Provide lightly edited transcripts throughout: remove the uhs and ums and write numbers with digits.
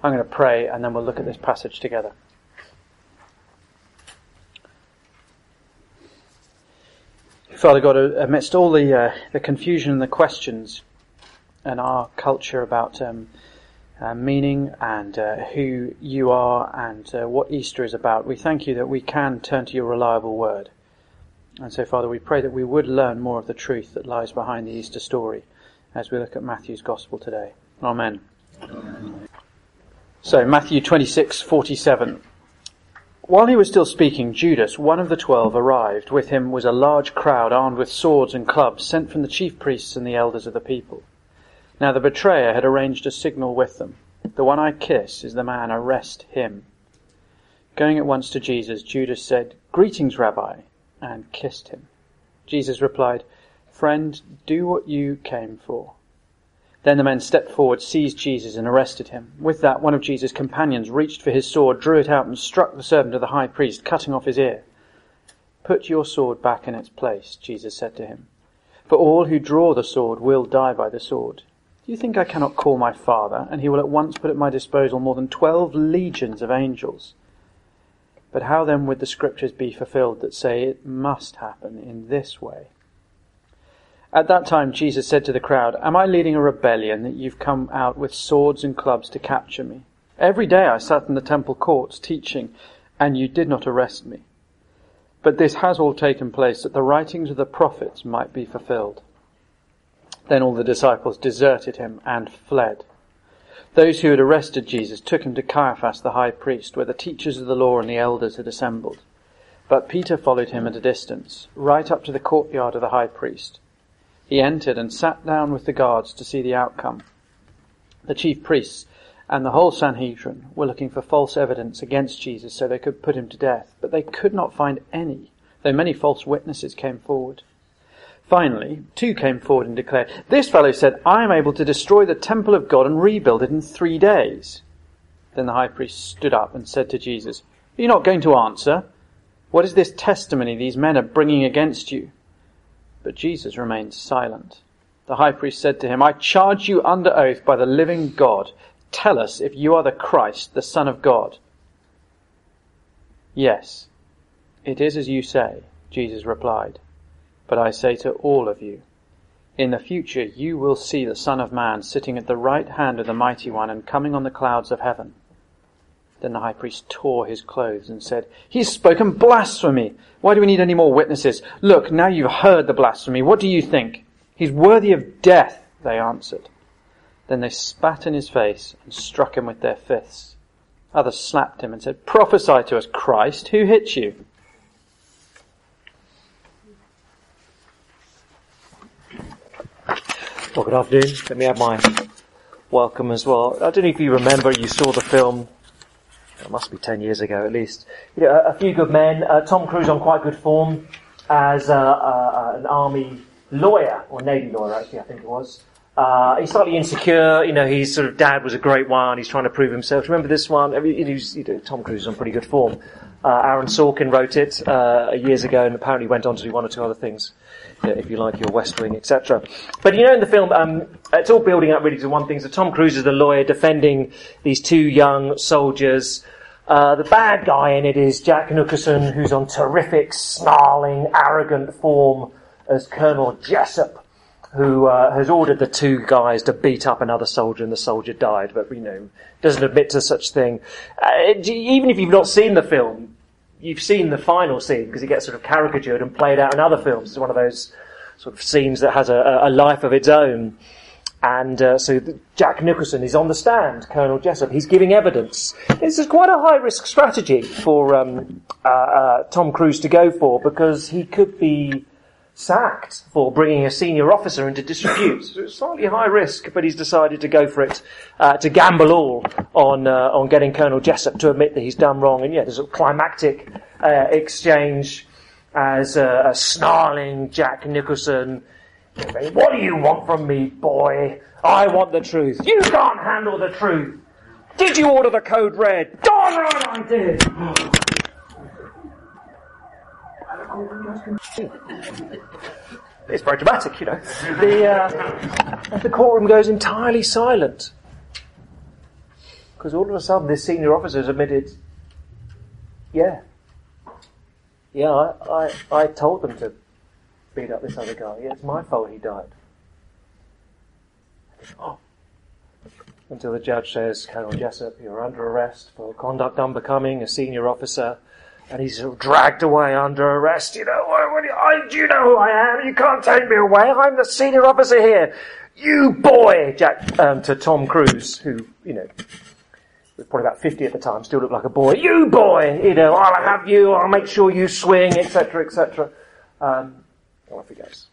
I'm going to pray and then we'll look at this passage together. Father God, amidst all the confusion and the questions and our culture about meaning and who you are and what Easter is about, we thank you that we can turn to your reliable word. And so, Father, we pray that we would learn more of the truth that lies behind the Easter story as we look at Matthew's Gospel today. Amen. So, Matthew 26:47. While he was still speaking, Judas, one of the 12, arrived. With him was a large crowd armed with swords and clubs, sent from the chief priests and the elders of the people. Now the betrayer had arranged a signal with them. The one I kiss is the man, arrest him. Going at once to Jesus, Judas said, Greetings, Rabbi, and kissed him. Jesus replied, Friend, do what you came for. Then the men stepped forward, seized Jesus and arrested him. With that, one of Jesus' companions reached for his sword, drew it out and struck the servant of the high priest, cutting off his ear. Put your sword back in its place, Jesus said to him. For all who draw the sword will die by the sword. Do you think I cannot call my Father, and he will at once put at my disposal more than 12 legions of angels? But how then would the scriptures be fulfilled that say it must happen in this way? At that time Jesus said to the crowd, Am I leading a rebellion that you've come out with swords and clubs to capture me? Every day I sat in the temple courts teaching, and you did not arrest me. But this has all taken place that the writings of the prophets might be fulfilled. Then all the disciples deserted him and fled. Those who had arrested Jesus took him to Caiaphas the high priest, where the teachers of the law and the elders had assembled. But Peter followed him at a distance, right up to the courtyard of the high priest. He entered and sat down with the guards to see the outcome. The chief priests and the whole Sanhedrin were looking for false evidence against Jesus so they could put him to death, but they could not find any, though many false witnesses came forward. Finally, 2 came forward and declared, This fellow said, I am able to destroy the temple of God and rebuild it in 3 days. Then the high priest stood up and said to Jesus, Are you not going to answer? What is this testimony these men are bringing against you? But Jesus remained silent. The high priest said to him, I charge you under oath by the living God. Tell us if you are the Christ, the Son of God. Yes, it is as you say, Jesus replied. But I say to all of you, in the future you will see the Son of Man sitting at the right hand of the Mighty One and coming on the clouds of heaven. Then the high priest tore his clothes and said, He's spoken blasphemy. Why do we need any more witnesses? Look, now you've heard the blasphemy. What do you think? He's worthy of death, they answered. Then they spat in his face and struck him with their fists. Others slapped him and said, Prophesy to us, Christ, who hit you? Well, good afternoon. Let me add my welcome as well. I don't know if you remember, you saw the film. It must be 10 years ago at least. You know, A Few Good Men. Tom Cruise on quite good form as an army lawyer, or navy lawyer actually, I think it was. He's slightly insecure. You know, his sort of dad was a great one. He's trying to prove himself. Remember this one? Tom Cruise is on pretty good form. Aaron Sorkin wrote it years ago, and apparently went on to do 1 or 2 other things, if you like your West Wing, etc. But you know, in the film, it's all building up really to one thing. So Tom Cruise is the lawyer defending these 2 young soldiers. The bad guy in it is Jack Nicholson, who's on terrific, snarling, arrogant form as Colonel Jessup, who has ordered the 2 guys to beat up another soldier, and the soldier died, but, you know, doesn't admit to such thing. Even if you've not seen the film, you've seen the final scene, because it gets sort of caricatured and played out in other films. It's one of those sort of scenes that has a life of its own. And so Jack Nicholson is on the stand, Colonel Jessup. He's giving evidence. This is quite a high-risk strategy for Tom Cruise to go for, because he could be sacked for bringing a senior officer into disrepute. So it's slightly high risk, but he's decided to go for it, to gamble all on getting Colonel Jessup to admit that he's done wrong. And yeah, there's a climactic exchange as a snarling Jack Nicholson, what do you want from me, boy? I want the truth. You can't handle the truth. Did you order the code red? Darn right I did. It's very dramatic, you know. The courtroom goes entirely silent. Because all of a sudden this senior officer has admitted, yeah, I told them to beat up this other guy. Yeah, it's my fault he died. Oh. Until the judge says, Colonel Jessup, you're under arrest for conduct unbecoming a senior officer. And he's sort of dragged away under arrest. You know, do you know who I am? You can't take me away. I'm the senior officer here. You boy! To Tom Cruise, who, was probably about 50 at the time, still looked like a boy. You boy! I'll have you, I'll make sure you swing, etc., etc. Off he goes.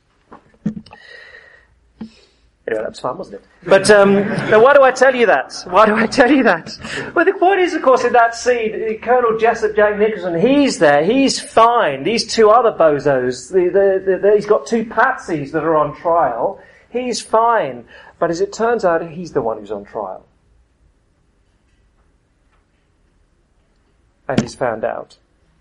Anyway, that was fun, wasn't it? But now why do I tell you that? Why do I tell you that? Well, the point is, of course, in that scene, Colonel Jessup, Jack Nicholson, he's there, he's fine. These two other bozos, he's got two patsies that are on trial. He's fine. But as it turns out, he's the one who's on trial. And he's found out.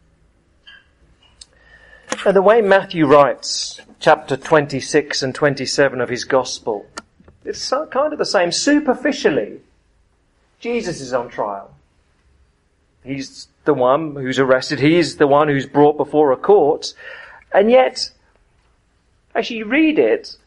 And the way Matthew writes chapter 26 and 27 of his Gospel, it's kind of the same. Superficially, Jesus is on trial. He's the one who's arrested. He's the one who's brought before a court. And yet, as you read it,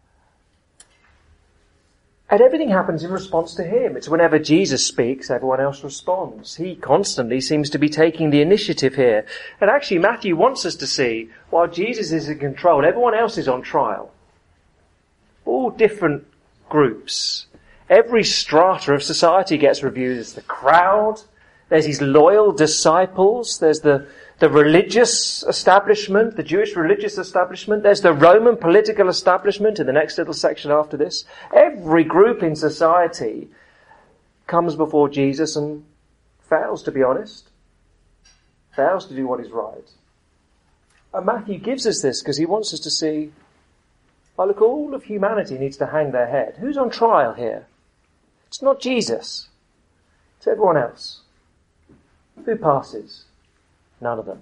and everything happens in response to him. It's whenever Jesus speaks, everyone else responds. He constantly seems to be taking the initiative here. And actually, Matthew wants us to see, while Jesus is in control, everyone else is on trial. All different groups. Every strata of society gets reviewed. There's the crowd. There's his loyal disciples. There's the religious establishment, the Jewish religious establishment. There's the Roman political establishment in the next little section after this. Every group in society comes before Jesus and fails to be honest, fails to do what is right. And Matthew gives us this because he wants us to see, oh look, all of humanity needs to hang their head. Who's on trial here? It's not Jesus. It's everyone else. Who passes? None of them.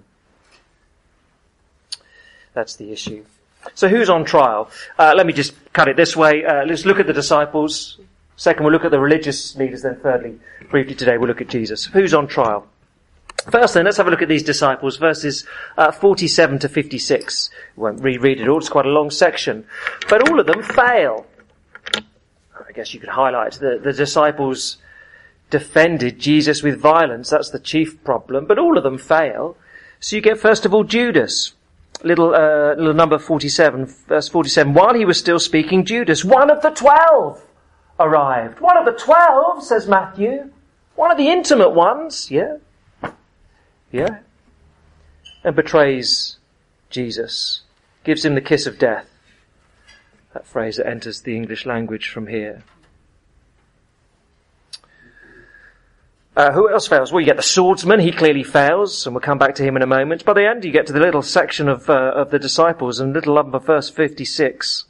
That's the issue. So who's on trial? Let me just cut it this way. Let's look at the disciples. Second, we'll look at the religious leaders. Then thirdly, briefly today, we'll look at Jesus. Who's on trial? First then, let's have a look at these disciples, verses 47 to 56. We won't reread it all. It's quite a long section. But all of them fail. I guess you could highlight the disciples defended Jesus with violence. That's the chief problem. But all of them fail. So you get, first of all, Judas. Little number 47, verse 47. While he was still speaking, Judas, one of the 12, arrived. One of the 12, says Matthew. One of the intimate ones. Yeah. And betrays Jesus. Gives him the kiss of death. That phrase that enters the English language from here. Who else fails? Well, you get the swordsman. He clearly fails, and we'll come back to him in a moment. By the end, you get to the little section of the disciples, and little number verse 56.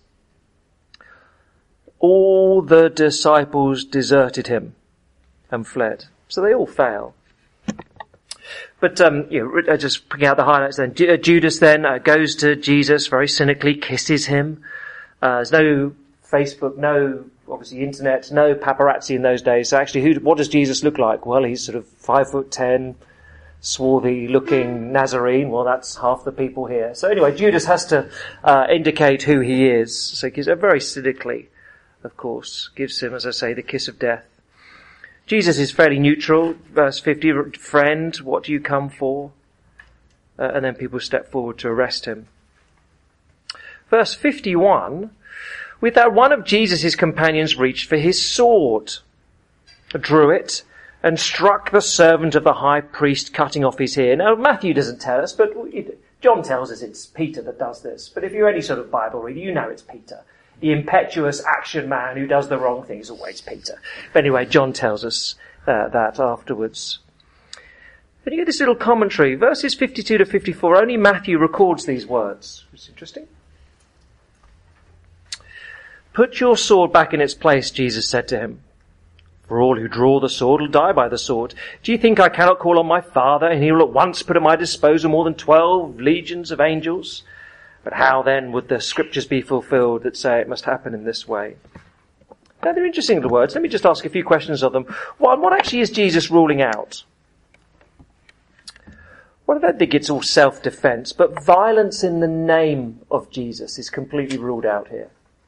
All the disciples deserted him and fled. So they all fail. But just picking out the highlights then. Judas then goes to Jesus very cynically, kisses him. There's no Facebook, no obviously internet, no paparazzi in those days. So actually, what does Jesus look like? Well, he's sort of 5'10", swarthy looking Nazarene. Well, that's half the people here. So anyway, Judas has to indicate who he is. So he gives it very cynically, of course, gives him, as I say, the kiss of death. Jesus is fairly neutral. Verse 50, friend, what do you come for? And then people step forward to arrest him. Verse 51, with that one of Jesus' companions reached for his sword, drew it, and struck the servant of the high priest, cutting off his ear. Now, Matthew doesn't tell us, but John tells us it's Peter that does this. But if you're any sort of Bible reader, you know it's Peter. The impetuous action man who does the wrong thing is always Peter. But anyway, John tells us that afterwards. And you get this little commentary. Verses 52 to 54, only Matthew records these words. It's interesting. Put your sword back in its place, Jesus said to him. For all who draw the sword will die by the sword. Do you think I cannot call on my Father, and he will at once put at my disposal more than 12 legions of angels? But how then would the scriptures be fulfilled that say it must happen in this way? Now, they're interesting little words. Let me just ask a few questions of them. One, what actually is Jesus ruling out? Well, I don't think it's all self-defense, but violence in the name of Jesus is completely ruled out here.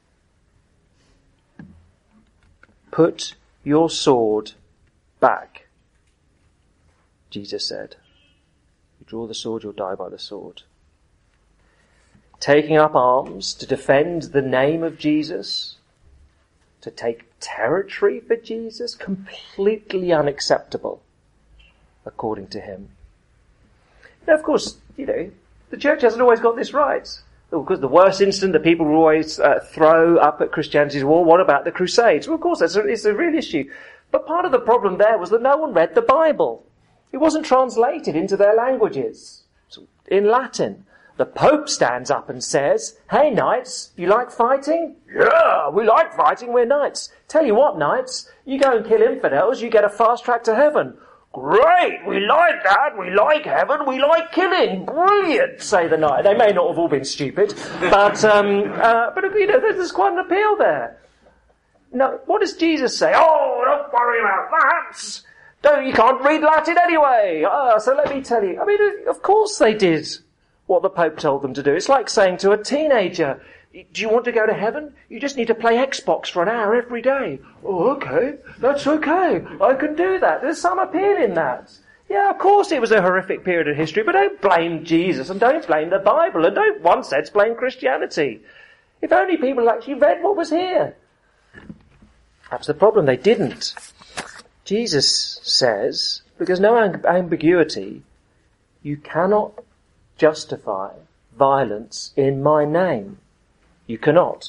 Put your sword back, Jesus said. You draw the sword, you'll die by the sword. Taking up arms to defend the name of Jesus, to take territory for Jesus, completely unacceptable, according to him. Now, of course, the church hasn't always got this right. Because the worst incident that people will always throw up at Christianity's wall, what about the Crusades? Well, of course, it's a real issue. But part of the problem there was that no one read the Bible. It wasn't translated into their languages. In Latin, the Pope stands up and says, "Hey, knights, you like fighting? Yeah, we like fighting, we're knights. Tell you what, knights, you go and kill infidels, you get a fast track to heaven." "Great, we like that, we like heaven, we like killing, brilliant," say the knight. They may not have all been stupid, but there's quite an appeal there. No, what does Jesus say? "Oh, don't worry about that. You can't read Latin anyway. So let me tell you." I mean, of course they did what the Pope told them to do. It's like saying to a teenager, "Do you want to go to heaven? You just need to play Xbox for an hour every day." "Oh, okay. That's okay. I can do that." There's some appeal in that. Yeah, of course it was a horrific period of history, but don't blame Jesus and don't blame the Bible and don't, one sense, blame Christianity. If only people actually read what was here. That's the problem. They didn't. Jesus says, because no ambiguity, you cannot justify violence in my name. You cannot.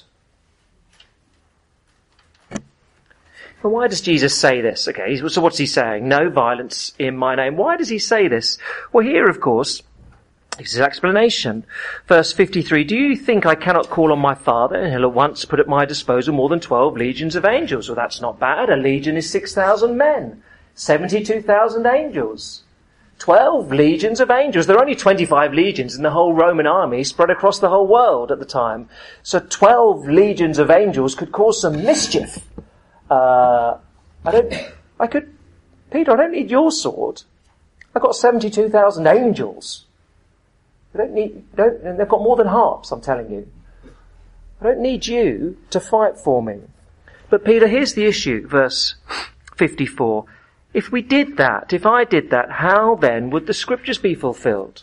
Well, why does Jesus say this? Okay, so what's he saying? No violence in my name. Why does he say this? Well, here, of course, is his explanation. Verse 53, "Do you think I cannot call on my Father, and he'll at once put at my disposal more than 12 legions of angels?" Well, that's not bad. A legion is 6,000 men, 72,000 angels. 12 legions of angels. There are only 25 legions in the whole Roman army spread across the whole world at the time. So 12 legions of angels could cause some mischief. Peter, I don't need your sword. I've got 72,000 angels. And they've got more than harps, I'm telling you. I don't need you to fight for me. But Peter, here's the issue, verse 54. If we did that, if I did that, how then would the scriptures be fulfilled?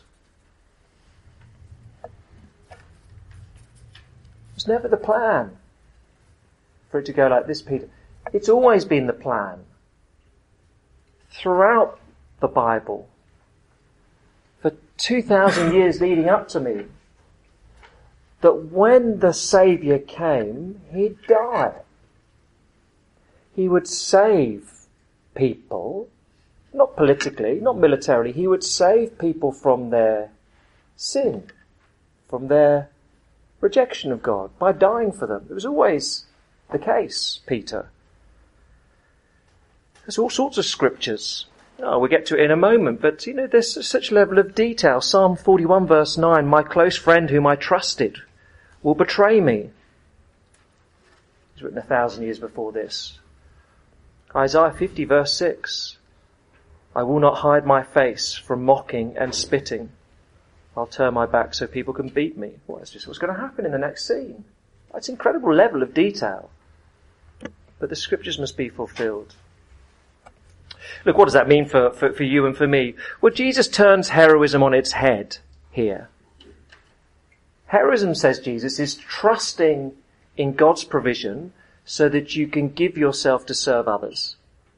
It was never the plan for it to go like this, Peter. It's always been the plan throughout the Bible for 2,000 years leading up to me that when the Saviour came, he'd die. He would save people, not politically, not militarily, he would save people from their sin, from their rejection of God, by dying for them. It was always the case, Peter. There's all sorts of scriptures. We'll get to it in a moment, but there's such a level of detail. Psalm 41 verse 9, "My close friend whom I trusted will betray me." It's written 1,000 years before this. Isaiah 50 verse 6, "I will not hide my face from mocking and spitting. I'll turn my back so people can beat me." Well, that's just what's going to happen in the next scene. That's an incredible level of detail. But the scriptures must be fulfilled. Look, what does that mean for you and for me? Well, Jesus turns heroism on its head here. Heroism, says Jesus, is trusting in God's provision so that you can give yourself to serve others.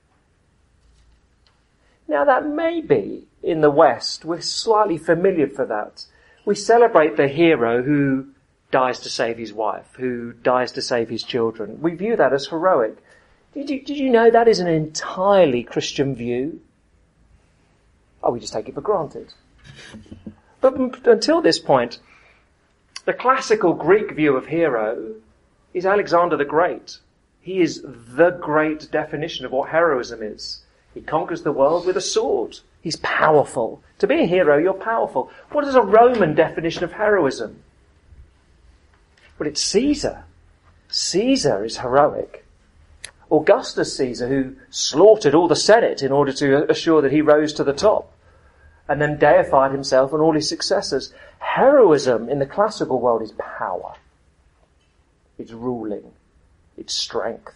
Now, that may be, in the West, we're slightly familiar for that. We celebrate the hero who dies to save his wife, who dies to save his children. We view that as heroic. Did you know that is an entirely Christian view? We just take it for granted. But until this point, the classical Greek view of hero is Alexander the Great. He is the great definition of what heroism is. He conquers the world with a sword. He's powerful. To be a hero, you're powerful. What is a Roman definition of heroism? Well, it's Caesar. Caesar is heroic. Augustus Caesar, who slaughtered all the Senate in order to assure that he rose to the top, and then deified himself and all his successors. Heroism in the classical world is power. It's ruling. It's strength.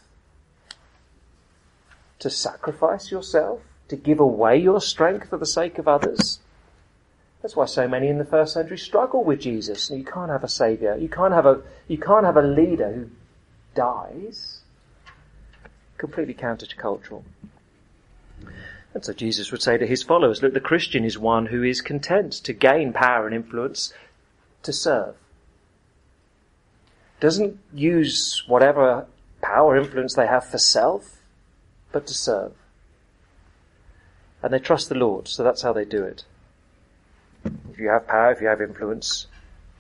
To sacrifice yourself, to give away your strength for the sake of others. That's why so many in the first century struggle with Jesus. You can't have a saviour. You can't have a leader who dies. Completely countercultural. And so Jesus would say to his followers, look, the Christian is one who is content to gain power and influence to serve. Doesn't use whatever power, influence they have for self, but to serve. And they trust the Lord, so that's how they do it. If you have power, if you have influence,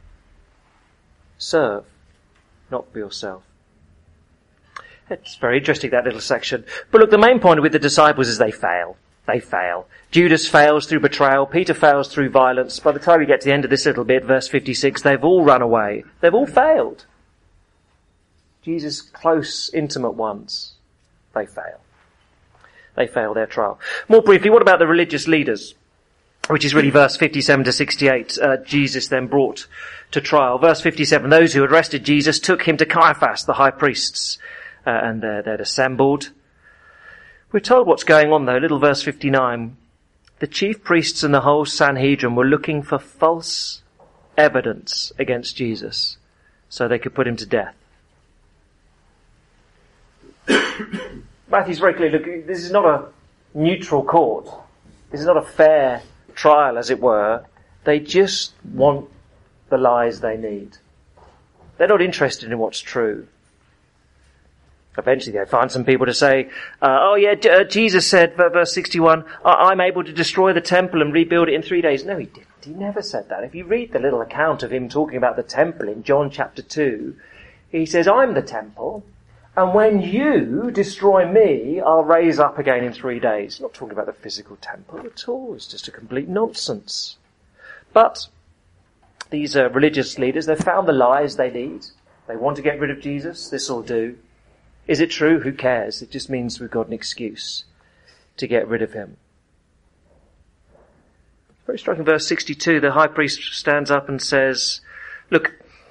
serve, not for yourself. It's very interesting, that little section. But look, the main point with the disciples is they fail. They fail. Judas fails through betrayal. Peter fails through violence. By the time we get to the end of this little bit, verse 56, they've all run away. They've all failed. Jesus' close, intimate ones, they fail. They fail their trial. More briefly, what about the religious leaders? Which is really verse 57 to 68. Jesus then brought to trial. Verse 57, those who had arrested Jesus took him to Caiaphas, the high priests, and they'd assembled. We're told what's going on though, little verse 59. The chief priests and the whole Sanhedrin were looking for false evidence against Jesus so they could put him to death. Matthew's very clear, look, this is not a neutral court. This is not a fair trial, as it were. They just want the lies they need. They're not interested in what's true. Eventually they find some people to say, Jesus said, verse 61, I'm able to destroy the temple and rebuild it in 3 days. No, he didn't. He never said that. If you read the little account of him talking about the temple in John chapter 2, he says, I'm the temple, and when you destroy me, I'll raise up again in 3 days. Not talking about the physical temple at all. It's just a complete nonsense. But these religious leaders, they've found the lies they need. They want to get rid of Jesus. This will do. Is it true? Who cares? It just means we've got an excuse to get rid of him. Very striking, verse 62, the high priest stands up and says, look,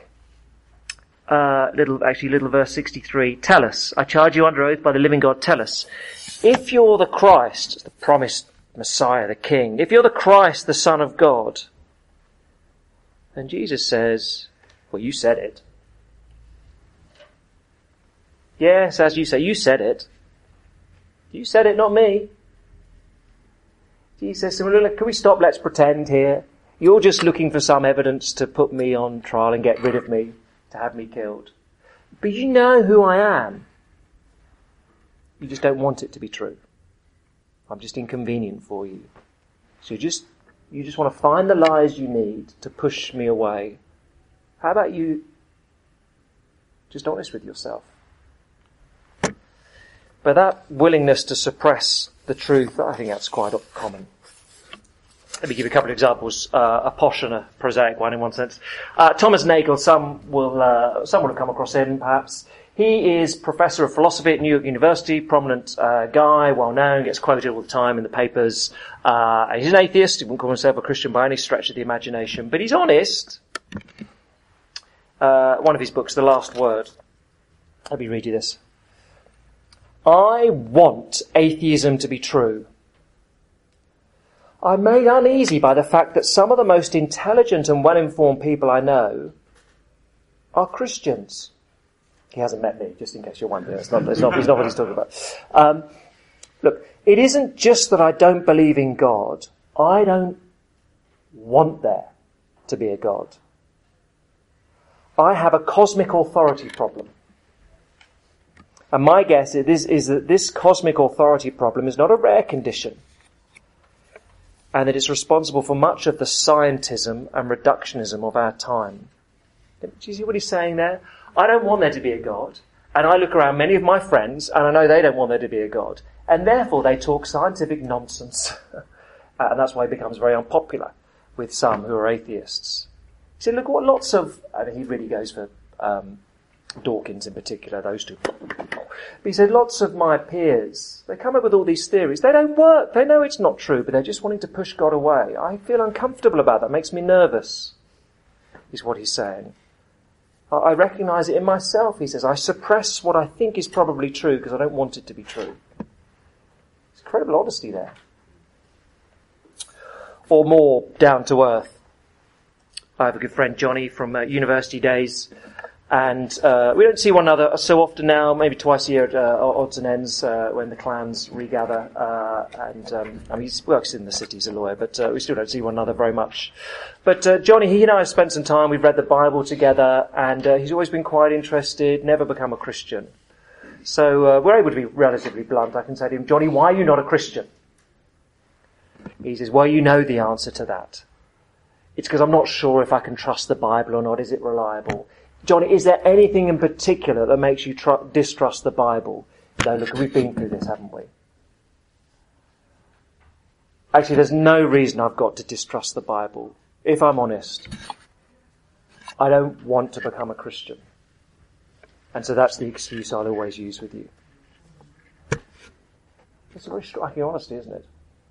little verse 63, tell us, I charge you under oath by the living God, tell us, if you're the Christ, the promised Messiah, the King, if you're the Christ, the Son of God. And Jesus says, well, you said it. Yes, as you say, you said it. You said it, not me. Jesus says, look, can we stop? Let's pretend here. You're just looking for some evidence to put me on trial and get rid of me, to have me killed. But you know who I am. You just don't want it to be true. I'm just inconvenient for you. So you just want to find the lies you need to push me away. How about you just honest with yourself? But that willingness to suppress the truth, I think that's quite common. Let me give you a couple of examples, a posh and a prosaic one in one sense. Thomas Nagel, some will have come across him perhaps. He is professor of philosophy at New York University, prominent guy, well known, gets quoted all the time in the papers. He's an atheist, he wouldn't call himself a Christian by any stretch of the imagination, but he's honest. One of his books, The Last Word. Let me read you this. I want atheism to be true. I'm made uneasy by the fact that some of the most intelligent and well-informed people I know are Christians. He hasn't met me, just in case you're wondering. It's not what he's talking about. Look, it isn't just that I don't believe in God. I don't want there to be a God. I have a cosmic authority problem. And my guess is that this cosmic authority problem is not a rare condition, and that it's responsible for much of the scientism and reductionism of our time. Do you see what he's saying there? I don't want there to be a God, and I look around many of my friends, and I know they don't want there to be a God, and therefore they talk scientific nonsense. And that's why he becomes very unpopular with some who are atheists. See, look what lots of, and he really goes for Dawkins in particular, those two. But he said, lots of my peers, they come up with all these theories. They don't work. They know it's not true, but they're just wanting to push God away. I feel uncomfortable about that. It makes me nervous, is what he's saying. I recognise it in myself, he says. I suppress what I think is probably true because I don't want it to be true. It's incredible honesty there. Or more down to earth. I have a good friend, Johnny, from university days, and we don't see one another so often now, maybe twice a year at odds and ends when the clans regather. He works in the city as a lawyer, but we still don't see one another very much. But Johnny, he and I have spent some time, we've read the Bible together, and he's always been quite interested, never become a Christian. So we're able to be relatively blunt. I can say to him, Johnny, why are you not a Christian? He says, well, you know the answer to that. It's because I'm not sure if I can trust the Bible or not. Is it reliable? Johnny, is there anything in particular that makes you distrust the Bible? No, look, we've been through this, haven't we? Actually, there's no reason I've got to distrust the Bible. If I'm honest, I don't want to become a Christian. And so that's the excuse I'll always use with you. It's a very striking honesty, isn't it?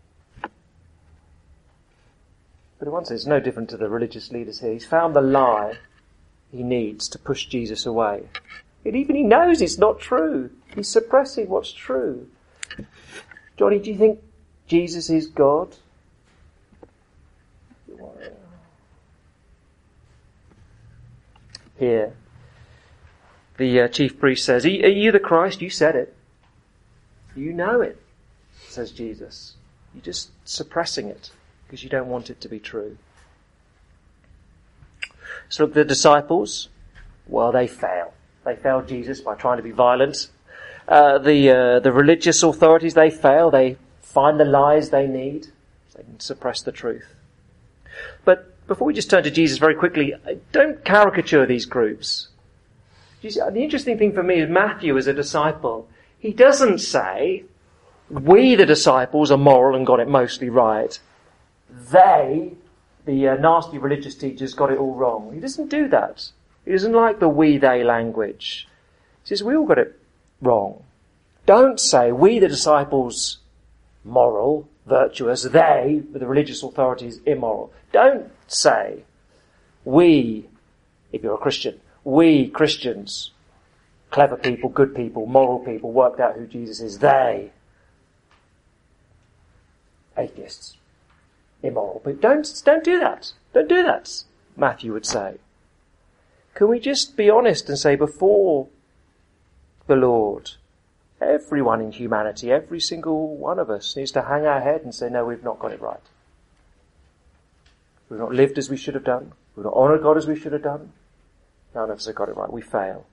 But in one sense, it's no different to the religious leaders here. He's found the lie he needs to push Jesus away. And even he knows it's not true. He's suppressing what's true. Johnny, do you think Jesus is God? Here, the chief priest says, are you the Christ? You said it. You know it, says Jesus. You're just suppressing it because you don't want it to be true. So look, the disciples, well, they fail. They fail Jesus by trying to be violent. The religious authorities, they fail. They find the lies they need. They can suppress the truth. But before we just turn to Jesus very quickly, don't caricature these groups. You see, the interesting thing for me is Matthew as a disciple. He doesn't say, we the disciples are moral and got it mostly right. They, the nasty religious teachers, got it all wrong. He doesn't do that. He doesn't like the we-they language. He says, we all got it wrong. Don't say, we the disciples, moral, virtuous, they, the religious authorities, immoral. Don't say, we, if you're a Christian, we Christians, clever people, good people, moral people, worked out who Jesus is. They, atheists, immoral. But don't do that. Don't do that, Matthew would say. Can we just be honest and say before the Lord, everyone in humanity, every single one of us needs to hang our head and say, no, we've not got it right. We've not lived as we should have done. We've not honoured God as we should have done. None of us have got it right. We fail.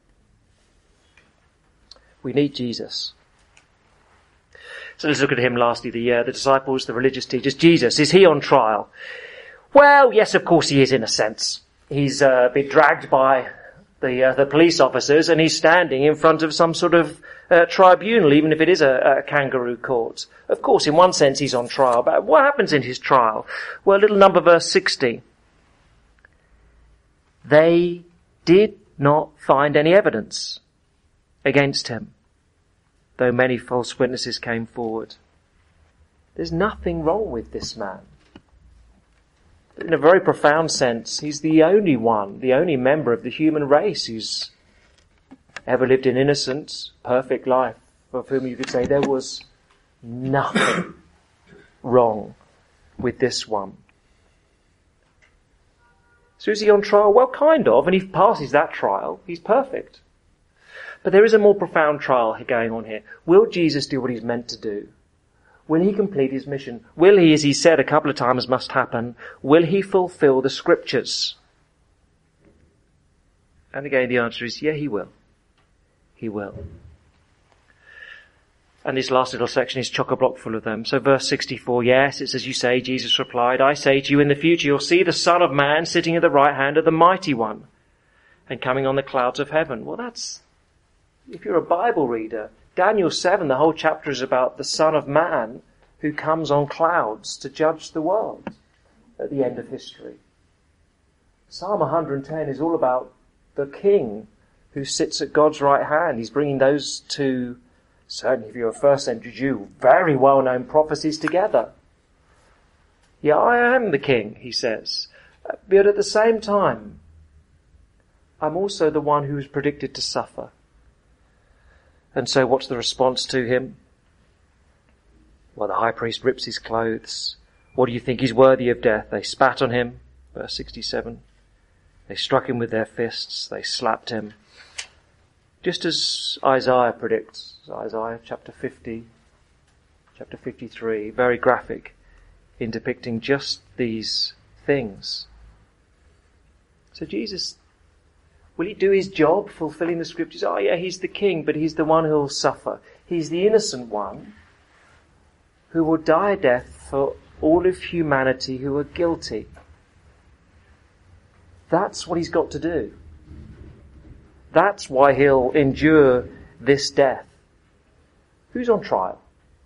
We need Jesus. So let's look at him lastly, the disciples, the religious teachers. Jesus, is he on trial? Well, yes, of course he is in a sense. He's been dragged by the police officers and he's standing in front of some sort of tribunal, even if it is a kangaroo court. Of course, in one sense he's on trial, but what happens in his trial? Well, little number verse 60. They did not find any evidence against him, though many false witnesses came forward. There's nothing wrong with this man. In a very profound sense, he's the only one, the only member of the human race who's ever lived an innocent, perfect life, of whom you could say there was nothing wrong with this one. So is he on trial? Well, kind of, and he passes that trial. He's perfect. But there is a more profound trial going on here. Will Jesus do what he's meant to do? Will he complete his mission? Will he, as he said a couple of times must happen, will he fulfill the scriptures? And again the answer is, yeah, he will. He will. And this last little section is chock-a-block full of them. So verse 64, yes, it's as you say, Jesus replied, I say to you, in the future you'll see the Son of Man sitting at the right hand of the Mighty One and coming on the clouds of heaven. Well, that's, if you're a Bible reader, Daniel 7, the whole chapter is about the Son of Man who comes on clouds to judge the world at the end of history. Psalm 110 is all about the King who sits at God's right hand. He's bringing those two, certainly if you're a first century Jew, very well-known prophecies together. Yeah, I am the king, he says. But at the same time, I'm also the one who is predicted to suffer. And so what's the response to him? Well, the high priest rips his clothes. What do you think? He's worthy of death. They spat on him. Verse 67. They struck him with their fists. They slapped him. Just as Isaiah predicts. Isaiah chapter 50, chapter 53. Very graphic in depicting just these things. So Jesus, will he do his job, fulfilling the scriptures? Oh yeah, he's the king, but he's the one who will suffer. He's the innocent one who will die a death for all of humanity who are guilty. That's what he's got to do. That's why he'll endure this death. Who's on trial?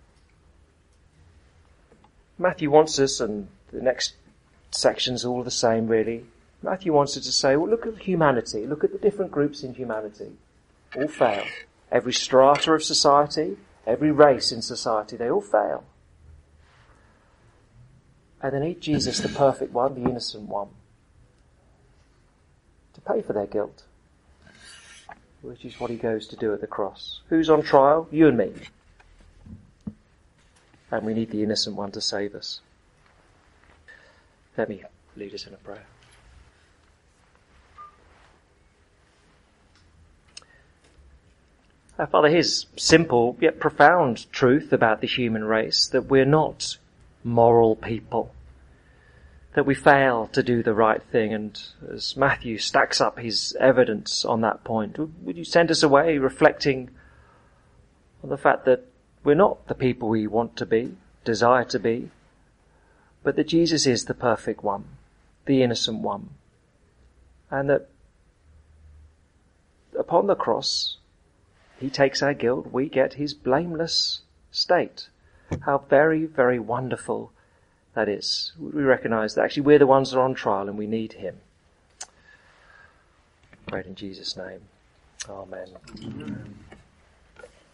Matthew wants us, and the next section's all the same really. Matthew wants us to say, well, look at humanity. Look at the different groups in humanity. All fail. Every strata of society, every race in society, they all fail. And they need Jesus, the perfect one, the innocent one, to pay for their guilt, which is what he goes to do at the cross. Who's on trial? You and me. And we need the innocent one to save us. Let me lead us in a prayer. Father, here's simple yet profound truth about the human race, that we're not moral people, that we fail to do the right thing. And as Matthew stacks up his evidence on that point, would you send us away reflecting on the fact that we're not the people we want to be, desire to be, but that Jesus is the perfect one, the innocent one, and that upon the cross he takes our guilt, we get his blameless state. How very, very wonderful that is. We recognise that actually we're the ones that are on trial and we need him. Pray in Jesus' name. Amen.